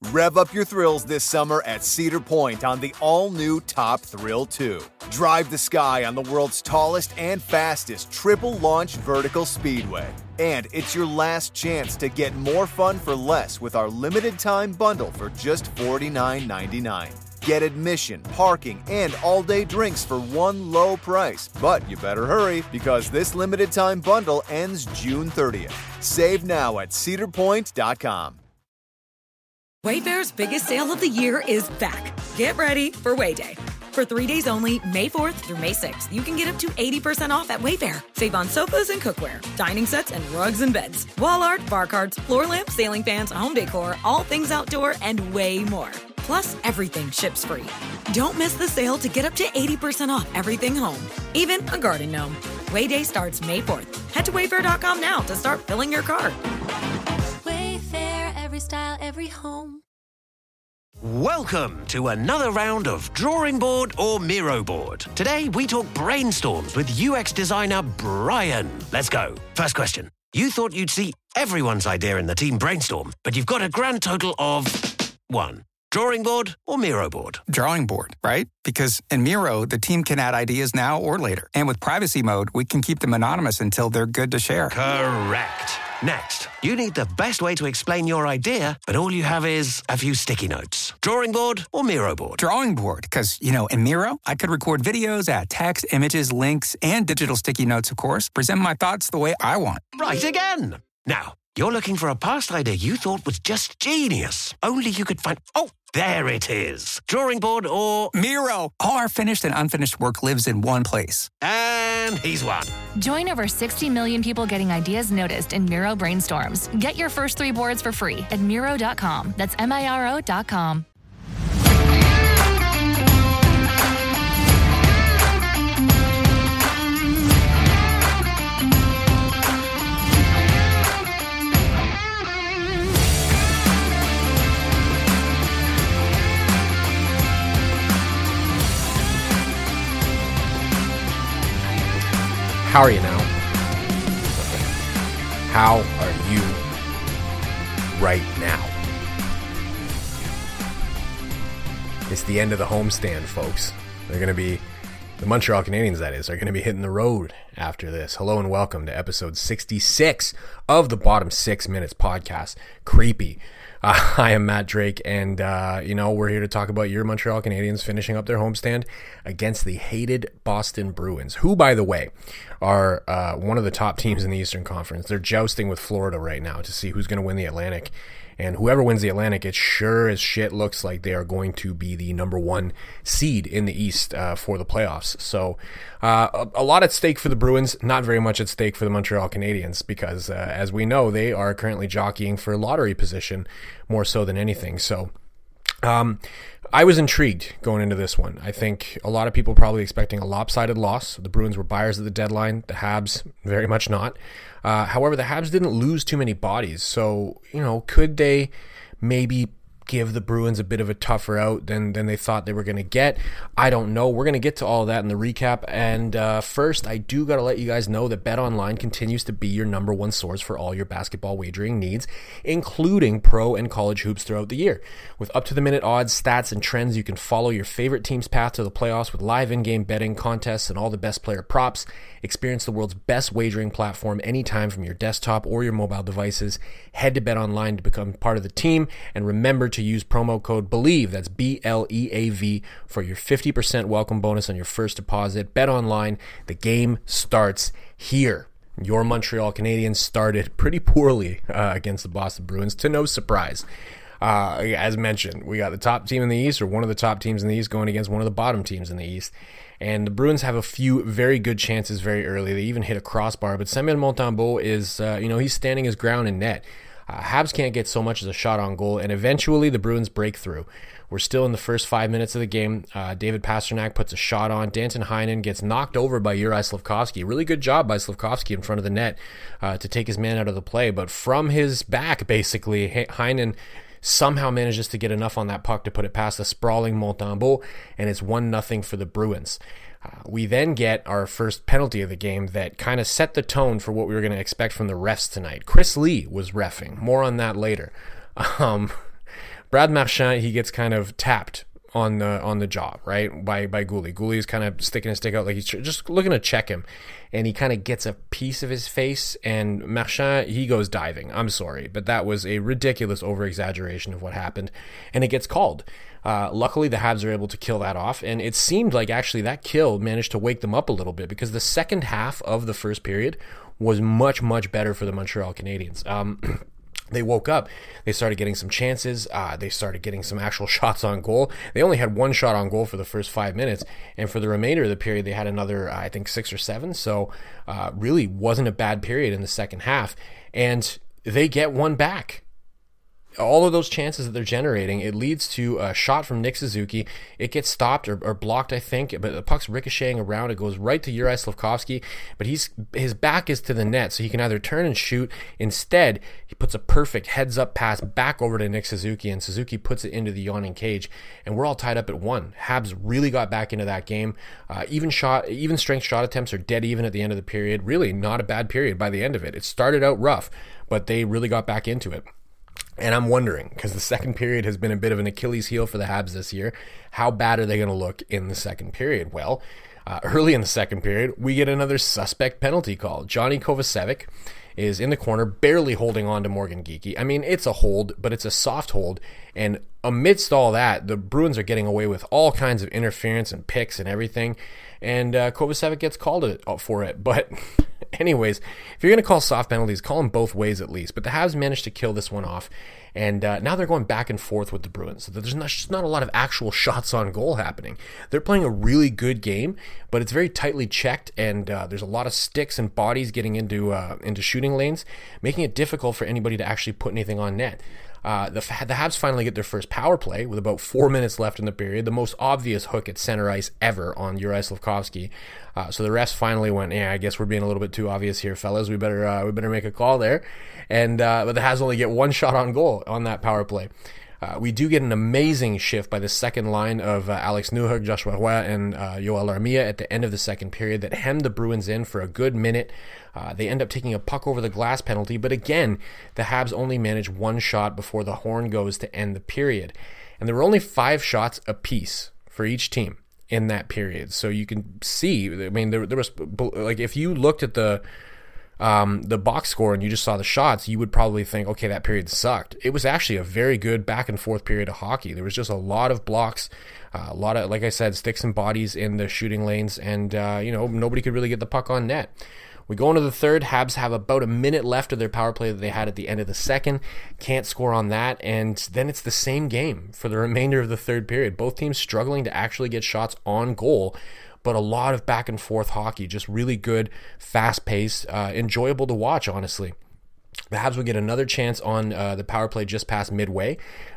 Rev up your thrills this summer at Cedar Point on the all-new Top Thrill 2. Drive the sky on the world's tallest and fastest triple-launch vertical speedway. And it's your last chance to get more fun for less with our limited-time bundle for just $49.99. Get admission, parking, and all-day drinks for one low price. But you better hurry, because this limited-time bundle ends June 30th. Save now at cedarpoint.com. Wayfair's biggest sale of the year is back. Get ready for Wayday. For 3 days only, May 4th through May 6th, you can get up to 80% off at Wayfair. Save on sofas and cookware, dining sets and rugs and beds, wall art, bar cards, floor lamps, ceiling fans, home decor, all things outdoor, and way more. Plus, everything ships free. Don't miss the sale to get up to 80% off everything home, even a garden gnome. Wayday starts May 4th. Head to wayfair.com now to start filling your cart. Wayfair, every style, every home. Welcome to another round of Drawing Board or Miro Board. Today we talk brainstorms with UX designer Brian. Let's go. First question. You thought you'd see everyone's idea in the team brainstorm, but you've got a grand total of 1. Drawing board or Miro board? Drawing board, right? Because in Miro, the team can add ideas now or later. And with privacy mode, we can keep them anonymous until they're good to share. Correct. Next, you need the best way to explain your idea, but all you have is a few sticky notes. Drawing board or Miro board? Drawing board, because, in Miro, I could record videos, add text, images, links, and digital sticky notes, of course, present my thoughts the way I want. Right again. Now, you're looking for a past idea you thought was just genius. Only you could find... Oh, there it is. Drawing board or... Miro. All our finished and unfinished work lives in one place. And he's won. Join over 60 million people getting ideas noticed in Miro brainstorms. Get your first 3 boards for free at Miro.com. That's Miro.com. How are you now? How are you right now? It's the end of the homestand, folks. They're going to be, the Montreal Canadiens, that is, are going to be hitting the road after this. Hello and welcome to episode 66 of the Bottom 6 Minutes podcast. Creepy. I am Matt Drake, and, we're here to talk about your Montreal Canadiens finishing up their homestand against the hated Boston Bruins, who, by the way, are one of the top teams in the Eastern Conference. They're jousting with Florida right now to see who's going to win the Atlantic. And whoever wins the Atlantic, it sure as shit looks like they are going to be the number 1 seed in the East for the playoffs. So a lot at stake for the Bruins, not very much at stake for the Montreal Canadiens, because as we know, they are currently jockeying for lottery position more so than anything. So I was intrigued going into this one. I think a lot of people probably expecting a lopsided loss. The Bruins were buyers at the deadline. The Habs, very much not. However, the Habs didn't lose too many bodies. So, could they maybe give the Bruins a bit of a tougher out than they thought they were going to get? I don't know. We're going to get to all of that in the recap. And first, I do got to let you guys know that BetOnline continues to be your number 1 source for all your basketball wagering needs, including pro and college hoops throughout the year. With up-to-the-minute odds, stats, and trends, you can follow your favorite team's path to the playoffs with live in-game betting, contests, and all the best player props. Experience the world's best wagering platform anytime from your desktop or your mobile devices. Head to BetOnline to become part of the team, and remember to use promo code BELIEVE, that's BLEAV, for your 50% welcome bonus on your first deposit. BetOnline, the game starts here. Your Montreal Canadiens started pretty poorly against the Boston Bruins, to no surprise. As mentioned, we got the top team in the East, or one of the top teams in the East, going against one of the bottom teams in the East. And the Bruins have a few very good chances very early. They even hit a crossbar, but Samuel Montembeault is, he's standing his ground in net. Habs can't get so much as a shot on goal, and eventually the Bruins break through. We're still in the first 5 minutes of the game. David Pastrnak puts a shot on. Danton Heinen gets knocked over by Juraj Slafkovsky. Really good job by Slafkovsky in front of the net to take his man out of the play. But from his back, basically, Heinen somehow manages to get enough on that puck to put it past the sprawling Montembeault, and it's 1-0 for the Bruins. We then get our first penalty of the game that kind of set the tone for what we were going to expect from the refs tonight. Chris Lee was reffing. More on that later. Brad Marchand, he gets kind of tapped on the jaw, right, by Guhle. Guhle is kind of sticking his stick out like he's just looking to check him, and he kind of gets a piece of his face, and Marchand, he goes diving. I'm sorry, but that was a ridiculous over-exaggeration of what happened, and it gets called. Luckily, the Habs are able to kill that off, and it seemed like actually that kill managed to wake them up a little bit, because the second half of the first period was much, much better for the Montreal Canadiens. They woke up, they started getting some chances, they started getting some actual shots on goal. They only had one shot on goal for the first 5 minutes, and for the remainder of the period, they had another, I think, 6 or 7, so really wasn't a bad period in the second half, and they get one back. All of those chances that they're generating, it leads to a shot from Nick Suzuki. It gets stopped or blocked, I think, but the puck's ricocheting around. It goes right to Juraj Slafkovsky, but his back is to the net, so he can either turn and shoot. Instead, he puts a perfect heads-up pass back over to Nick Suzuki, and Suzuki puts it into the yawning cage, and we're all tied up at 1. Habs really got back into that game. Even strength shot attempts are dead even at the end of the period. Really not a bad period by the end of it. It started out rough, but they really got back into it. And I'm wondering, because the second period has been a bit of an Achilles heel for the Habs this year, how bad are they going to look in the second period? Well, early in the second period, we get another suspect penalty call. Johnny Kovacevic is in the corner, barely holding on to Morgan Geekie. I mean, it's a hold, but it's a soft hold. And amidst all that, the Bruins are getting away with all kinds of interference and picks and everything. And Kovacevic gets called for it. But anyways, if you're going to call soft penalties, call them both ways at least. But the Habs managed to kill this one off. And now they're going back and forth with the Bruins. So there's just not a lot of actual shots on goal happening. They're playing a really good game, but it's very tightly checked, and there's a lot of sticks and bodies getting into shooting lanes, making it difficult for anybody to actually put anything on net. The Habs finally get their first power play with about 4 minutes left in the period, the most obvious hook at center ice ever on Juraj Slafkovsky. So the refs finally went, I guess we're being a little bit too obvious here, fellas. We better make a call there. And but the Habs only get one shot on goal on that power play. We do get an amazing shift by the second line of Alex Newhook, Joshua Roy, and Yoel Armia at the end of the second period that hemmed the Bruins in for a good minute. They end up taking a puck over the glass penalty, but again, the Habs only manage one shot before the horn goes to end the period. And there were only 5 shots apiece for each team in that period. So you can see, I mean, there was, like, if you looked at the box score and you just saw the shots, you would probably think, okay, that period sucked. It was actually a very good back and forth period of hockey. There was just a lot of blocks, a lot of, like I said, sticks and bodies in the shooting lanes, and nobody could really get the puck on net. We go into the third. Habs have about a minute left of their power play that they had at the end of the second. Can't score on that, and then it's the same game for the remainder of the third period. Both teams struggling to actually get shots on goal, but a lot of back and forth hockey, just really good, fast-paced, enjoyable to watch, honestly. The Habs would get another chance on the power play just past midway,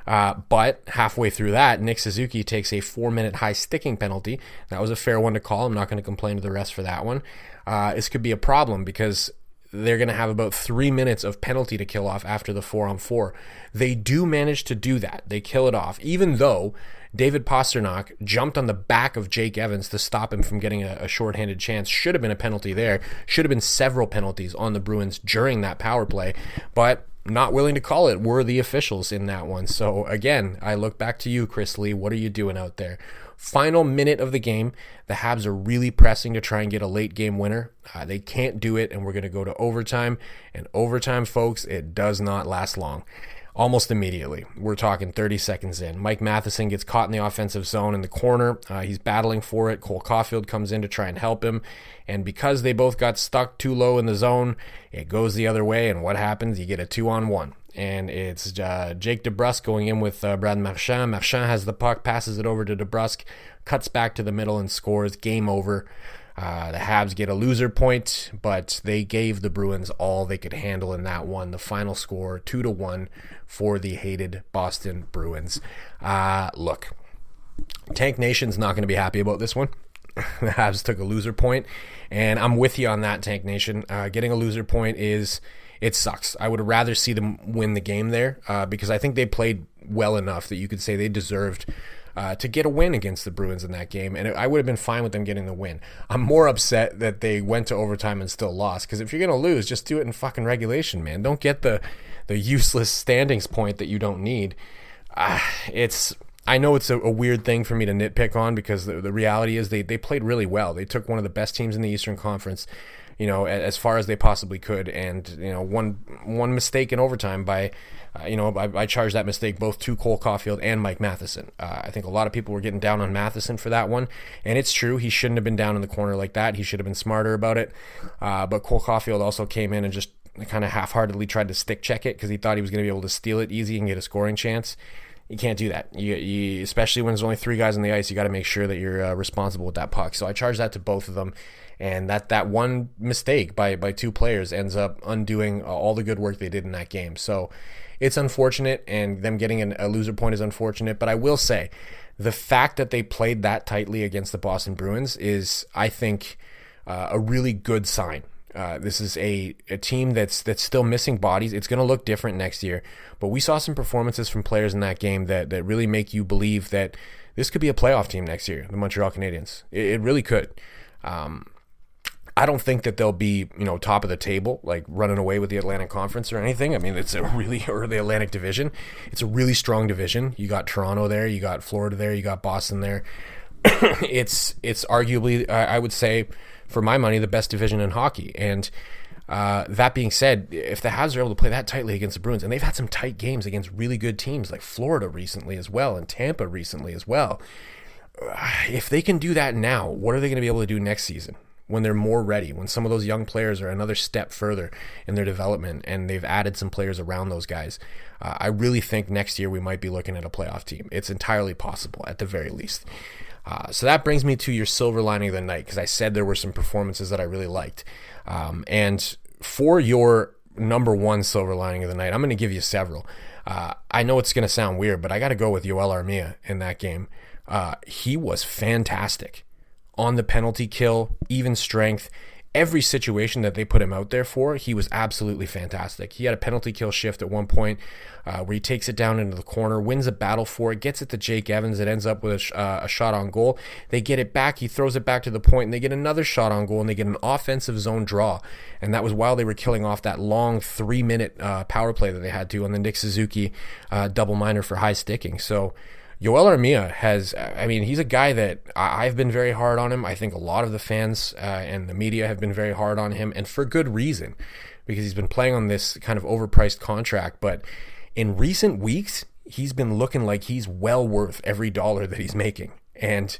but halfway through that, Nick Suzuki takes a 4-minute high sticking penalty. That was a fair one to call. I'm not going to complain to the rest for that one. This could be a problem because they're going to have about 3 minutes of penalty to kill off after the 4-on-4. They do manage to do that. They kill it off, even though David Pastrnak jumped on the back of Jake Evans to stop him from getting a shorthanded chance. Should have been a penalty there. Should have been several penalties on the Bruins during that power play, but not willing to call it were the officials in that one. So again, I look back to you, Chris Lee. What are you doing out there? Final minute of the game, the Habs are really pressing to try and get a late game winner. They can't do it, and we're going to go to overtime. And overtime, folks, it does not last long. Almost immediately. We're talking 30 seconds in. Mike Matheson gets caught in the offensive zone in the corner. He's battling for it. Cole Caulfield comes in to try and help him. And because they both got stuck too low in the zone, it goes the other way. And what happens? You get a 2-on-1. And it's Jake DeBrusk going in with Brad Marchand. Marchand has the puck, passes it over to DeBrusk, cuts back to the middle and scores. Game over. The Habs get a loser point, but they gave the Bruins all they could handle in that one. The final score, 2-1 for the hated Boston Bruins. Look, Tank Nation's not going to be happy about this one. The Habs took a loser point, and I'm with you on that, Tank Nation. Getting a loser point it sucks. I would rather see them win the game there because I think they played well enough that you could say they deserved to get a win against the Bruins in that game, and I would have been fine with them getting the win. I'm more upset that they went to overtime and still lost, because if you're going to lose, just do it in fucking regulation, man. Don't get the useless standings point that you don't need. I know it's a weird thing for me to nitpick on, because the reality is they played really well. They took one of the best teams in the Eastern Conference, as far as they possibly could, and one mistake in overtime by I charged that mistake both to Cole Caulfield and Mike Matheson. I think a lot of people were getting down on Matheson for that one, and it's true, he shouldn't have been down in the corner like that. He should have been smarter about it, but Cole Caulfield also came in and just kind of half-heartedly tried to stick check it because he thought he was going to be able to steal it easy and get a scoring chance. You can't do that. You especially when there's only 3 guys on the ice, you got to make sure that you're responsible with that puck. So I charged that to both of them, and that one mistake by 2 players ends up undoing all the good work they did in that game. So it's unfortunate, and them getting a loser point is unfortunate. But I will say, the fact that they played that tightly against the Boston Bruins is, I think, a really good sign. This is a team that's still missing bodies. It's going to look different next year. But we saw some performances from players in that game that really make you believe that this could be a playoff team next year, the Montreal Canadiens. It really could. I don't think that they'll be, top of the table, like running away with the Atlantic Conference or anything. I mean, it's or the Atlantic Division. It's a really strong division. You got Toronto there, you got Florida there, you got Boston there. It's arguably, I would say, for my money, the best division in hockey. And that being said, if the Habs are able to play that tightly against the Bruins, and they've had some tight games against really good teams like Florida recently as well, and Tampa recently as well, if they can do that now, what are they going to be able to do next season when they're more ready, when some of those young players are another step further in their development and they've added some players around those guys? I really think next year we might be looking at a playoff team. It's entirely possible, at the very least. So that brings me to your silver lining of the night, because I said there were some performances that I really liked. And for your number one silver lining of the night, I'm going to give you several. I know it's going to sound weird, but I got to go with Yoel Armia in that game. He was fantastic on the penalty kill, even strength. Every situation that they put him out there for, he was absolutely fantastic. He had a penalty kill shift at one point where he takes it down into the corner, wins a battle for it, gets it to Jake Evans. It ends up with a shot on goal. They get it back. He throws it back to the point, and they get another shot on goal, and they get an offensive zone draw. And that was while they were killing off that long 3-minute power play that they had to on the Nick Suzuki double minor for high sticking. So Yoel Armia he's a guy that I've been very hard on him. I think a lot of the fans and the media have been very hard on him, and for good reason, because he's been playing on this kind of overpriced contract. But in recent weeks, he's been looking like he's well worth every dollar that he's making. And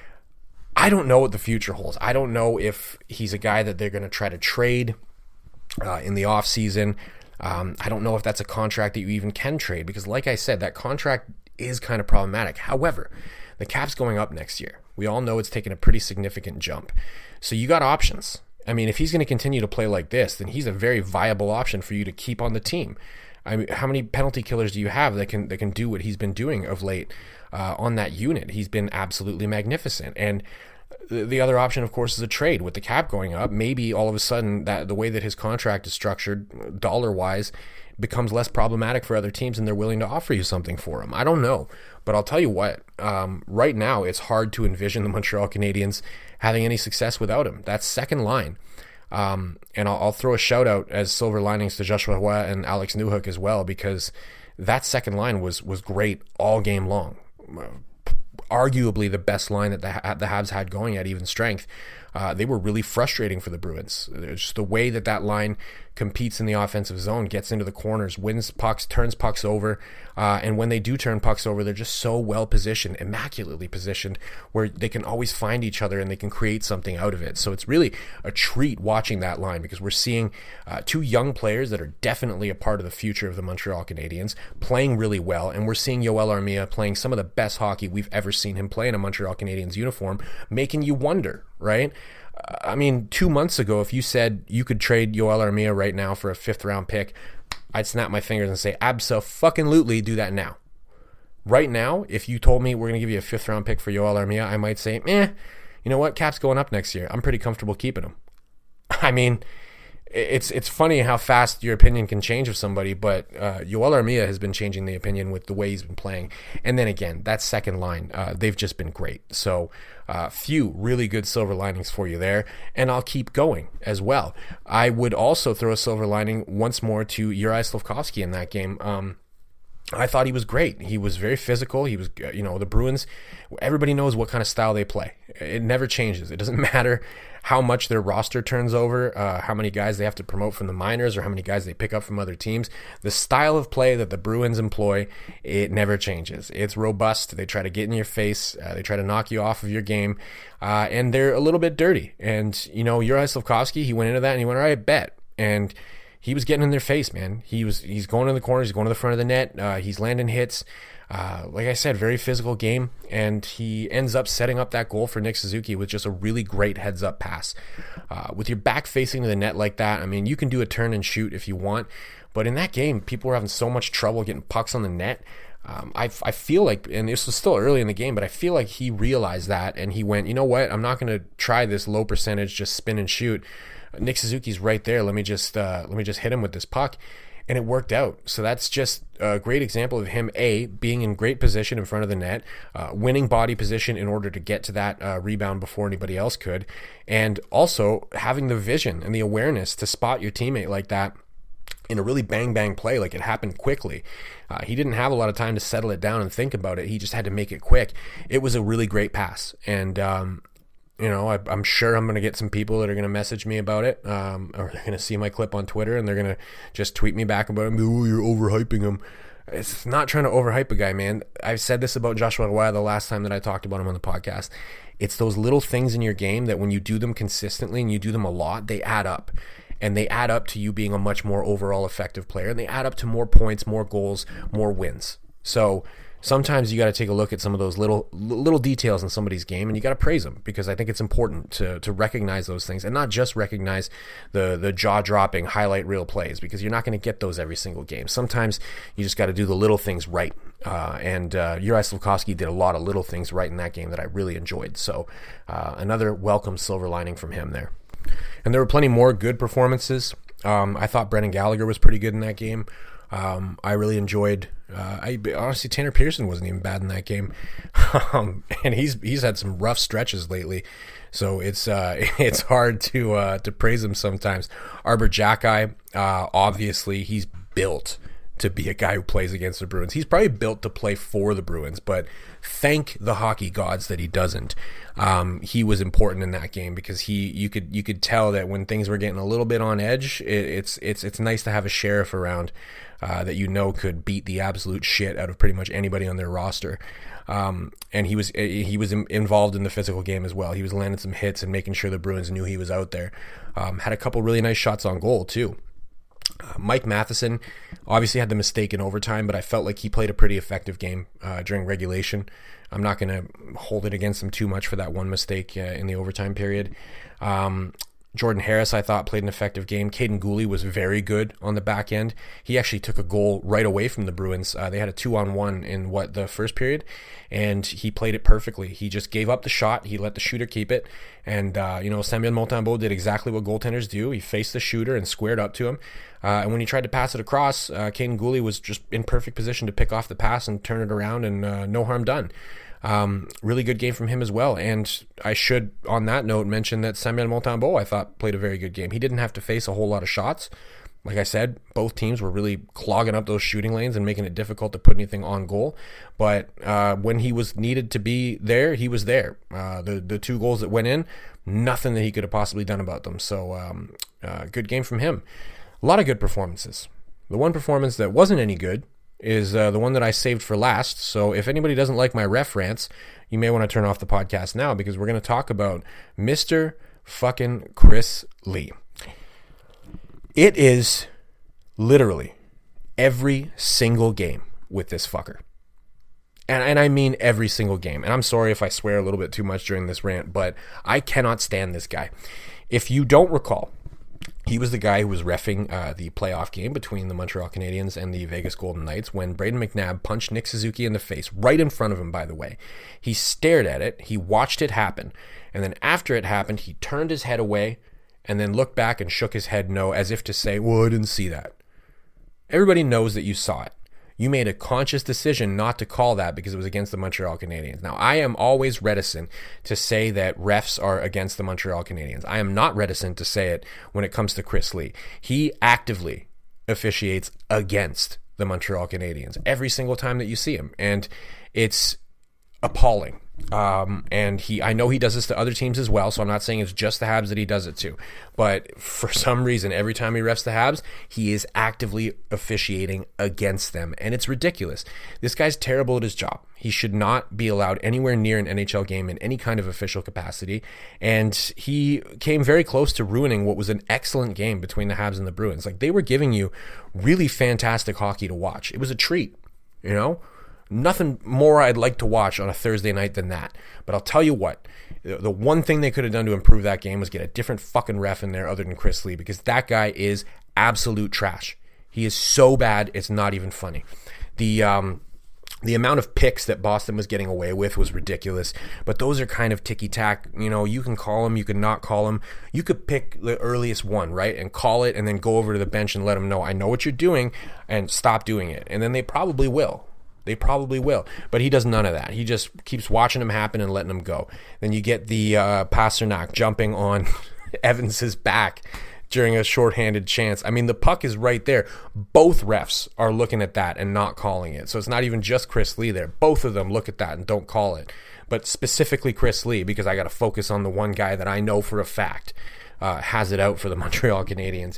I don't know what the future holds. I don't know if he's a guy that they're going to try to trade in the offseason. I don't know if that's a contract that you even can trade, because like I said, that contract is kind of problematic. However, the cap's going up next year. We all know it's taken a pretty significant jump. So you got options. I mean, if he's going to continue to play like this, then he's a very viable option for you to keep on the team. I mean, how many penalty killers do you have that can do what he's been doing of late on that unit? He's been absolutely magnificent. And the other option, of course, is a trade. With the cap going up, maybe all of a sudden that the way that his contract is structured, dollar-wise, becomes less problematic for other teams, and they're willing to offer you something for him. I don't know, but I'll tell you what, right now it's hard to envision the Montreal Canadiens having any success without him. That's second line. And I'll throw a shout out as silver linings to Joshua Roy and Alex Newhook as well, because that second line was great all game long. Arguably the best line that the Habs had going at even strength. They were really frustrating for the Bruins. Just the way that line competes in the offensive zone, gets into the corners, wins pucks, turns pucks over, and when they do turn pucks over, they're just so well positioned, immaculately positioned, where they can always find each other and they can create something out of it. So it's really a treat watching that line, because we're seeing 2 young players that are definitely a part of the future of the Montreal Canadiens playing really well, and we're seeing Yoel Armia playing some of the best hockey we've ever seen him play in a Montreal Canadiens uniform, making you wonder, right? I mean, 2 months ago, if you said you could trade Yoel Armia right now for a 5th round pick, I'd snap my fingers and say, abso-fucking-lutely, do that now. Right now, if you told me we're going to give you a 5th round pick for Yoel Armia, I might say, you know what, Cap's going up next year. I'm pretty comfortable keeping him. I mean, it's funny how fast your opinion can change of somebody, but Yoel Armia has been changing the opinion with the way he's been playing. And then again, that second line, they've just been great. So few really good silver linings for you there, and I'll keep going as well. I would also throw a silver lining once more to Juraj Slafkovsky in that game. I thought he was great. He was very physical. He was, the Bruins, everybody knows what kind of style they play. It never changes. It doesn't matter how much their roster turns over, how many guys they have to promote from the minors, or how many guys they pick up from other teams. The style of play that the Bruins employ, it never changes. It's robust. They try to get in your face. They try to knock you off of your game. And they're a little bit dirty. And, Juraj Slafkovsky, he went into that and he went, all right, bet. And he was getting in their face, man. He's going in the corners. He's going to the front of the net. He's landing hits. Like I said, very physical game. And he ends up setting up that goal for Nick Suzuki with just a really great heads-up pass. With your back facing to the net like that, I mean, you can do a turn and shoot if you want. But in that game, people were having so much trouble getting pucks on the net. I feel like, and this was still early in the game, but I feel like he realized that. And he went, you know what? I'm not going to try this low percentage, just spin and shoot. Nick Suzuki's right there. Let me just hit him with this puck, and it worked out. So that's just a great example of him being in great position in front of the net, winning body position in order to get to that rebound before anybody else could, and also having the vision and the awareness to spot your teammate like that in a really bang play. Like, it happened quickly. He didn't have a lot of time to settle it down and think about it. He just had to make it quick. It was a really great pass, and I'm sure I'm going to get some people that are going to message me about it, or they're going to see my clip on Twitter and they're going to just tweet me back about him. Oh, you're overhyping him. It's not trying to overhype a guy, man. I've said this about Joshua Roy the last time that I talked about him on the podcast. It's those little things in your game that when you do them consistently and you do them a lot, they add up. And they add up to you being a much more overall effective player. And they add up to more points, more goals, more wins. So sometimes you got to take a look at some of those little details in somebody's game, and you got to praise them, because I think it's important to recognize those things and not just recognize the jaw-dropping highlight reel plays, because you're not going to get those every single game. Sometimes you just got to do the little things right, and Juraj Slafkovsky did a lot of little things right in that game that I really enjoyed. So another welcome silver lining from him there. And there were plenty more good performances. I thought Brendan Gallagher was pretty good in that game. I really enjoyed. Honestly, Tanner Pearson wasn't even bad in that game, and he's had some rough stretches lately, so it's hard to praise him sometimes. Arbor Xhekaj, obviously, he's built to be a guy who plays against the Bruins. He's probably built to play for the Bruins, but thank the hockey gods that he doesn't. He was important in that game, because you could tell that when things were getting a little bit on edge, it's nice to have a sheriff around that could beat the absolute shit out of pretty much anybody on their roster. And he was involved in the physical game as well. He was landing some hits and making sure the Bruins knew he was out there. Had a couple really nice shots on goal too. Mike Matheson obviously had the mistake in overtime, but I felt like he played a pretty effective game during regulation. I'm not going to hold it against him too much for that one mistake in the overtime period. Jordan Harris, I thought, played an effective game. Caden Gooley was very good on the back end. He actually took a goal right away from the Bruins. They had a 2-on-1 in the first period, and he played it perfectly. He just gave up the shot. He let the shooter keep it. And, Samuel Montembeault did exactly what goaltenders do. He faced the shooter and squared up to him. And when he tried to pass it across, Caden Gooley was just in perfect position to pick off the pass and turn it around, and no harm done. Really good game from him as well. And I should, on that note, mention that Samuel Montembeault, I thought, played a very good game. He didn't have to face a whole lot of shots. Like I said, both teams were really clogging up those shooting lanes and making it difficult to put anything on goal. But when he was needed to be there, he was there. The two goals that went in, nothing that he could have possibly done about them. So good game from him. A lot of good performances. The one performance that wasn't any good is the one that I saved for last. So if anybody doesn't like my ref rants, you may want to turn off the podcast now, because we're going to talk about Mr. fucking Chris Lee. It is literally every single game with this fucker. And I mean every single game. And I'm sorry if I swear a little bit too much during this rant, but I cannot stand this guy. If you don't recall, he was the guy who was reffing the playoff game between the Montreal Canadiens and the Vegas Golden Knights when Brayden McNabb punched Nick Suzuki in the face, right in front of him, by the way. He stared at it, he watched it happen, and then after it happened, he turned his head away and then looked back and shook his head no, as if to say, well, I didn't see that. Everybody knows that you saw it. You made a conscious decision not to call that because it was against the Montreal Canadiens. Now, I am always reticent to say that refs are against the Montreal Canadiens. I am not reticent to say it when it comes to Chris Lee. He actively officiates against the Montreal Canadiens every single time that you see him. And it's appalling. And I know he does this to other teams as well, so I'm not saying it's just the Habs that he does it to. But for some reason, every time he refs the Habs, he is actively officiating against them. And it's ridiculous. This guy's terrible at his job. He should not be allowed anywhere near an NHL game in any kind of official capacity. And he came very close to ruining what was an excellent game between the Habs and the Bruins. Like, they were giving you really fantastic hockey to watch. It was a treat, you know? Nothing more I'd like to watch on a Thursday night than that. But I'll tell you what, the one thing they could have done to improve that game was get a different fucking ref in there other than Chris Lee, because that guy is absolute trash. He is so bad, it's not even funny. The amount of picks that Boston was getting away with was ridiculous, but those are kind of ticky-tack. You know, you can call them, you can not call them. You could pick the earliest one, right, and call it, and then go over to the bench and let them know, I know what you're doing, and stop doing it. And then they probably will. But he does none of that. He just keeps watching them happen and letting them go. Then you get the Pasternak jumping on Evans's back during a shorthanded chance. I mean, the puck is right there. Both refs are looking at that and not calling it. So it's not even just Chris Lee there. Both of them look at that and don't call it. But specifically Chris Lee, because I got to focus on the one guy that I know for a fact has it out for the Montreal Canadiens.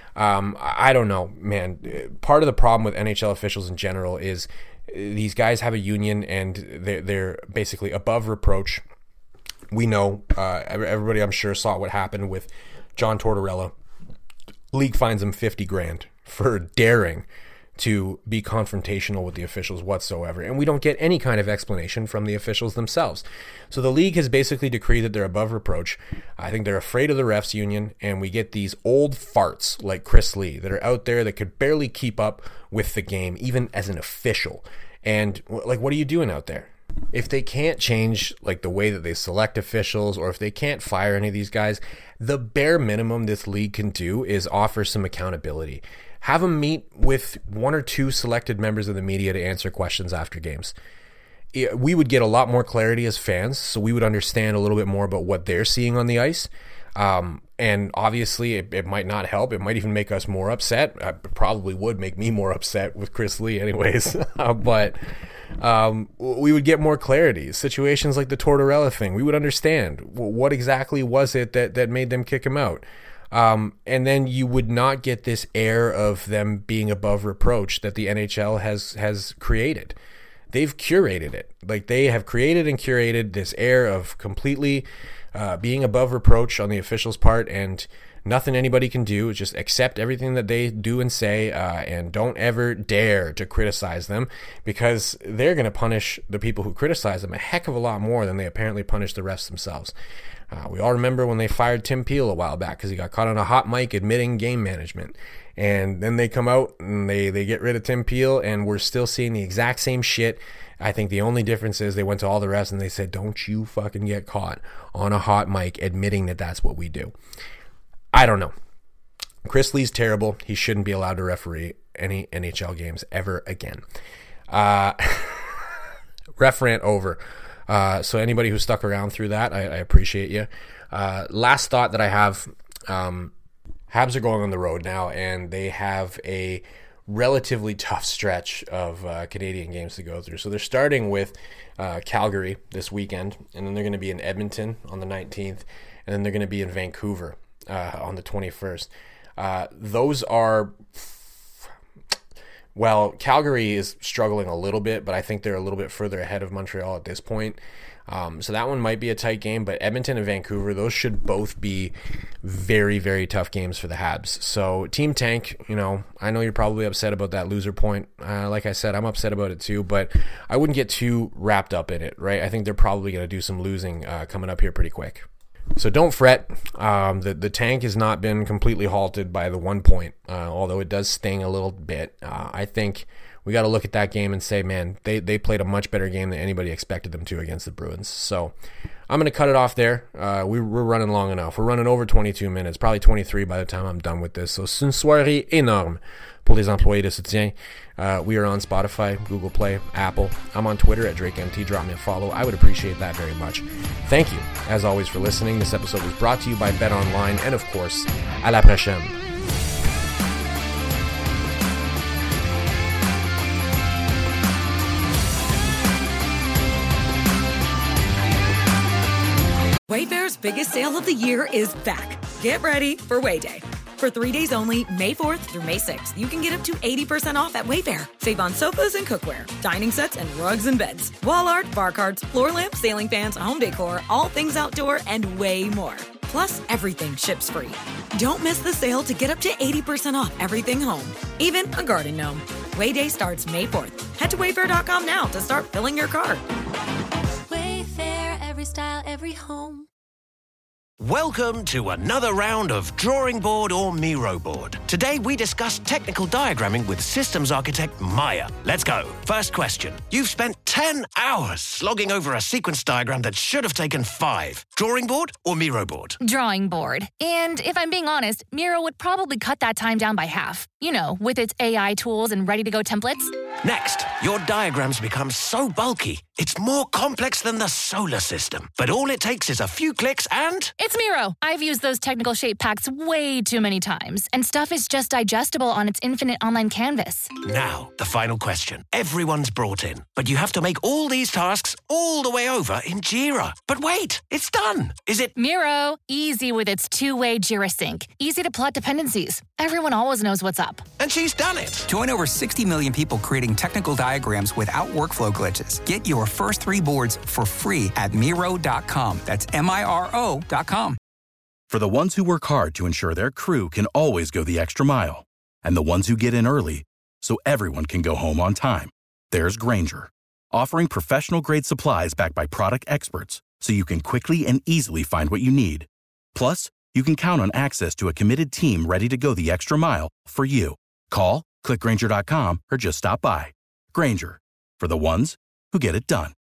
I don't know, man. Part of the problem with NHL officials in general is these guys have a union and they're basically above reproach. We know, everybody I'm sure saw what happened with John Tortorella. League fines him $50,000 for daring to be confrontational with the officials whatsoever. And we don't get any kind of explanation from the officials themselves. So the league has basically decreed that they're above reproach. I think they're afraid of the refs union, and we get these old farts like Chris Lee that are out there that could barely keep up with the game, even as an official. And like, what are you doing out there? If they can't change like the way that they select officials, or if they can't fire any of these guys, the bare minimum this league can do is offer some accountability. Have them meet with one or two selected members of the media to answer questions after games. We would get a lot more clarity as fans, so we would understand a little bit more about what they're seeing on the ice. And obviously, it might not help. It might even make us more upset. It probably would make me more upset with Chris Lee anyways. But we would get more clarity. Situations like the Tortorella thing, we would understand what exactly was it that made them kick him out. And then you would not get this air of them being above reproach that the NHL has created. They've curated it. Like, they have created and curated this air of completely being above reproach on the officials' part, and nothing anybody can do is just accept everything that they do and say, and don't ever dare to criticize them, because they're going to punish the people who criticize them a heck of a lot more than they apparently punish the refs themselves. We all remember when they fired Tim Peel a while back because he got caught on a hot mic admitting game management. And then they come out and they get rid of Tim Peel, and we're still seeing the exact same shit. I think the only difference is they went to all the refs and they said, don't you fucking get caught on a hot mic admitting that that's what we do. I don't know. Chris Lee's terrible. He shouldn't be allowed to referee any NHL games ever again. Ref rant over. So anybody who stuck around through that, I appreciate you. Last thought that I have, Habs are going on the road now, and they have a relatively tough stretch of Canadian games to go through. So they're starting with Calgary this weekend, and then they're going to be in Edmonton on the 19th, and then they're going to be in Vancouver on the 21st. Those are... Well, Calgary is struggling a little bit, but I think they're a little bit further ahead of Montreal at this point. So that one might be a tight game, but Edmonton and Vancouver, those should both be very, very tough games for the Habs. So Team Tank, I know you're probably upset about that loser point. Like I said, I'm upset about it too, but I wouldn't get too wrapped up in it, right? I think they're probably going to do some losing coming up here pretty quick. So don't fret. The tank has not been completely halted by the 1 point, although it does sting a little bit. I think we got to look at that game and say, man, they played a much better game than anybody expected them to against the Bruins. So I'm going to cut it off there. We're running long enough. We're running over 22 minutes, probably 23 by the time I'm done with this. So c'est une soirée énorme pour les employés de soutien. We are on Spotify, Google Play, Apple. I'm on Twitter at DrakeMT. Drop me a follow. I would appreciate that very much. Thank you, as always, for listening. This episode was brought to you by BetOnline, and of course, à la prochaine. Wayfair's biggest sale of the year is back. Get ready for Way Day. For 3 days only, May 4th through May 6th, you can get up to 80% off at Wayfair. Save on sofas and cookware, dining sets and rugs and beds, wall art, bar cards, floor lamps, ceiling fans, home decor, all things outdoor, and way more. Plus, everything ships free. Don't miss the sale to get up to 80% off everything home, even a garden gnome. Way Day starts May 4th. Head to wayfair.com now to start filling your cart. Wayfair, every style, every home. Welcome to another round of Drawing Board or Miro Board. Today we discuss technical diagramming with systems architect Maya. Let's go. First question. You've spent 10 hours slogging over a sequence diagram that should have taken 5. Drawing board or Miro board? Drawing board. And if I'm being honest, Miro would probably cut that time down by half. You know, with its AI tools and ready-to-go templates. Next, your diagrams become so bulky, it's more complex than the solar system. But all it takes is a few clicks and... It's Miro. I've used those technical shape packs way too many times, and stuff is just digestible on its infinite online canvas. Now, the final question. Everyone's brought in, but you have to make all these tasks all the way over in Jira. But wait, it's done. Is it... Miro, easy with its two-way Jira sync. Easy to plot dependencies. Everyone always knows what's up. And she's done it. Join over 60 million people creating technical diagrams without workflow glitches. Get your first 3 boards for free at Miro.com. That's Miro.com. For the ones who work hard to ensure their crew can always go the extra mile, and the ones who get in early so everyone can go home on time, there's Grainger, offering professional-grade supplies backed by product experts so you can quickly and easily find what you need. Plus, you can count on access to a committed team ready to go the extra mile for you. Call, click Grainger.com, or just stop by. Grainger, for the ones who get it done.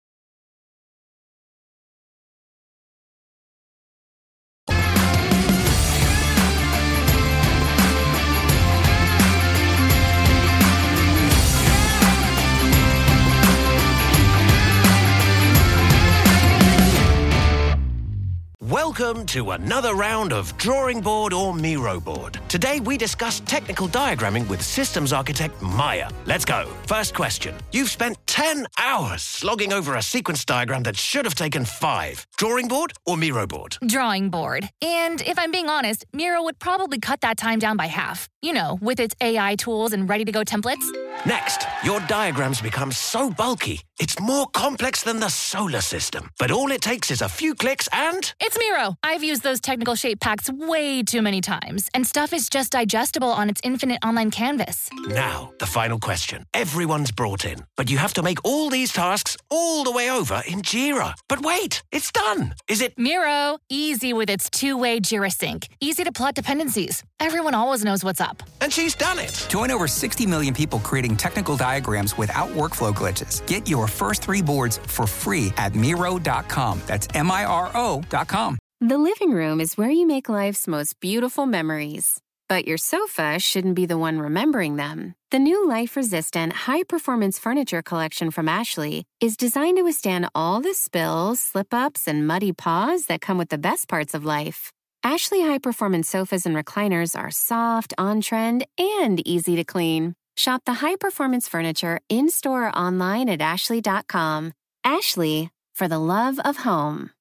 Welcome to another round of Drawing Board or Miro Board. Today we discuss technical diagramming with systems architect Maya. Let's go. First question. You've spent 10 hours slogging over a sequence diagram that should have taken 5. Drawing board or Miro board? Drawing board. And if I'm being honest, Miro would probably cut that time down by half. You know, with its AI tools and ready-to-go templates. Next, your diagrams become so bulky, it's more complex than the solar system. But all it takes is a few clicks and... It's Miro. I've used those technical shape packs way too many times, and stuff is just digestible on its infinite online canvas. Now, the final question. Everyone's brought in, but you have to make all these tasks all the way over in Jira. But wait, it's done. Is it... Miro, easy with its two-way Jira sync. Easy to plot dependencies. Everyone always knows what's up. And she's done it. Join over 60 million people creating technical diagrams without workflow glitches. Get your first 3 boards for free at Miro.com. That's Miro.com. The living room is where you make life's most beautiful memories. But your sofa shouldn't be the one remembering them. The new life-resistant, high-performance furniture collection from Ashley is designed to withstand all the spills, slip-ups, and muddy paws that come with the best parts of life. Ashley high-performance sofas and recliners are soft, on-trend, and easy to clean. Shop the high-performance furniture in-store or online at Ashley.com. Ashley, for the love of home.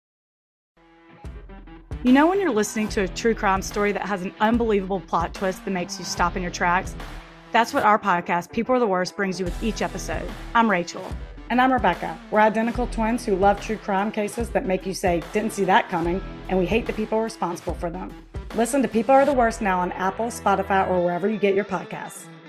You know when you're listening to a true crime story that has an unbelievable plot twist that makes you stop in your tracks? That's what our podcast, People Are the Worst, brings you with each episode. I'm Rachel. And I'm Rebecca. We're identical twins who love true crime cases that make you say, didn't see that coming, and we hate the people responsible for them. Listen to People Are the Worst now on Apple, Spotify, or wherever you get your podcasts.